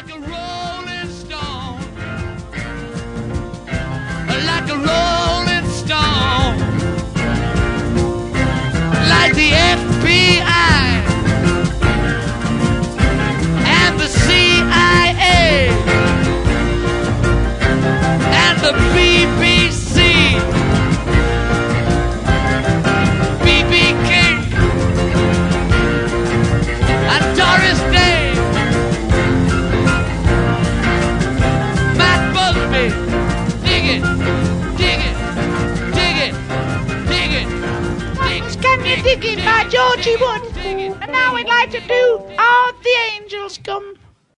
like a rolling stone, like a rolling stone, like the FBI and the CIA and the BBC, BB King and Doris Day, Matt Busby. Dig it, dig it, dig it, dig it, dig it. Can You Dig It by Georgie Wood. And now we'd like to do All the Angels Come.